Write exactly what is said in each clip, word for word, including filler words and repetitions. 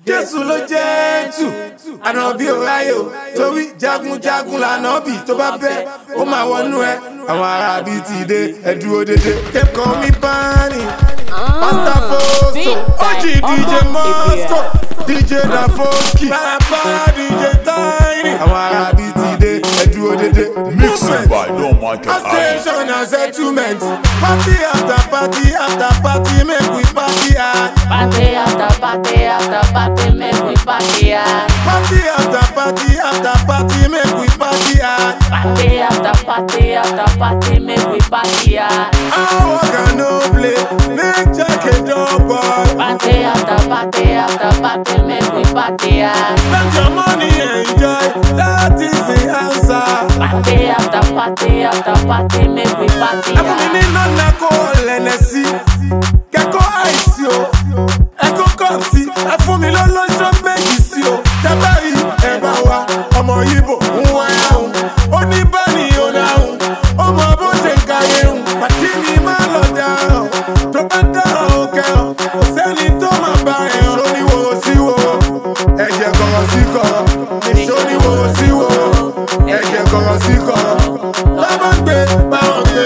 Jésù ló Jésù, ànábì Òráyò, torí jagunjagun lànábì tó bá bẹ́, ó máa wọnú ẹ. Àwọn ará bíi ti dé, ẹ dúró dédé. They call me Bani, Master Fosto, O G D J Moscow, D J Dafoski, Papa D J Tiny. Àwọn ará bíi ti dé, ẹ dúró dédé. Mixing by No Michael. Station and settlement. Party after party after party, make we party hard. Party after party after party, make we party hard. Party after party after party, make we party hard. Party after party after party, make we party hard. I walk and no play, make Jack a dog boy. Party after party after party, make we party hard. Spend your money, enjoy, that is the answer. Party after party after party, make we party Every hard. minute no nako Hennessy, keko ice yo, eko coffee. Every me lolo shop méjì sí o. Tabari ẹ̀bà wa, ọmọ Igbo ń wá yahun. Oníbàní onáhun, ọmọ bó ṣe ń káyé hun. Pàtí mi máa lọ dáhùn, tó bá dáhùn ó kẹ́hùn. Kò sẹ́ni tó máa bá ẹ̀ hàn. Sóníwò sí wo, ẹ̀jẹ̀ kọ̀rọ̀ sí kọ̀rọ̀. Sóníwò sí wo, ẹ̀jẹ̀ kọ̀rọ̀ sí kọ̀rọ̀. Bàbá gbé, báwọn gbé.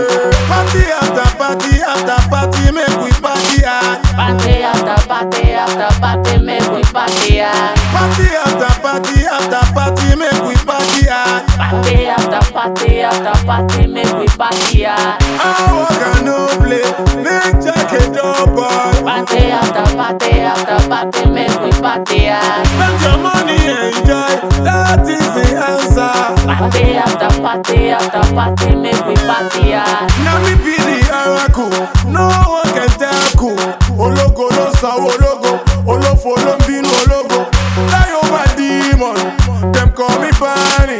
Party after party after party, make we party hard. Party after party after party, make we party hard. Party after party after party, make we party hard. Party after party after party, make we party hard. I walk and no play, make Jack a dog boy. Party after party after party, make we party hard. Spend your money, enjoy, that is the answer. Party after party after party, make we party hard. Now me be the oracle, no one can tackle. Ologo no sawo ologo, olofo lo ń bínú ologo. Fly over demon, them call me Bani,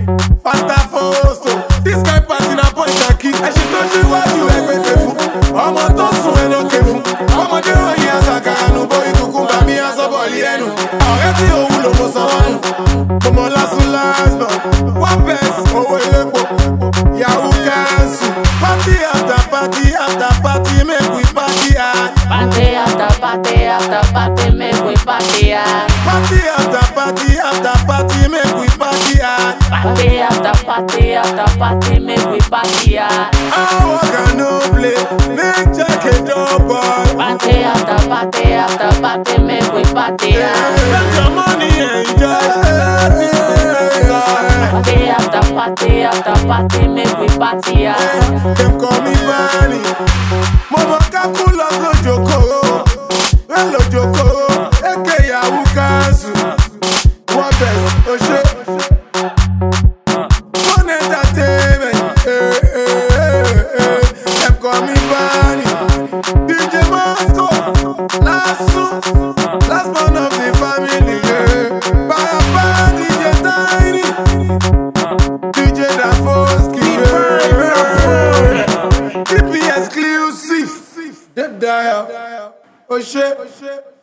Master Fosto. This guy party na point aki, ẹ ṣe tó ṣe wájú ẹgbẹ́ fẹ́ fún. Ọmọ tó sùn ẹ ló ké fún. Ọmọdé ròyìn àṣàkàrà nù, bóyí kúkú bá mi aṣọ bọ̀ọ̀lì ẹnu. Ọ̀rẹ́ tí òun lò mo sanwó nù. Ọmọ lásùn lásìmọ̀, one best owó elépo. Yahoo cancel. Party after party after party, make we party hard. Party after party after party, make we party hard. Party after party after party, make we party hard. Party after party after party, make we party hard. I walk and no play, make Jack a dog boy. Party after party after party, make we party hard. Spend your money, enjoy, that is the answer. Party after party after party, make we party hard. Them call me Bani. Mama kaku love lojokoro, well lojokoro, eke Yahoo cancel. One best, Oshe. One entertainment, eh, eh, eh, eh. Them call me Bani. D J Moscow, last son, last man of the family, yeah. Papa D J Tiny, D J Dafoski, T P exclusive, the dial, Oshe.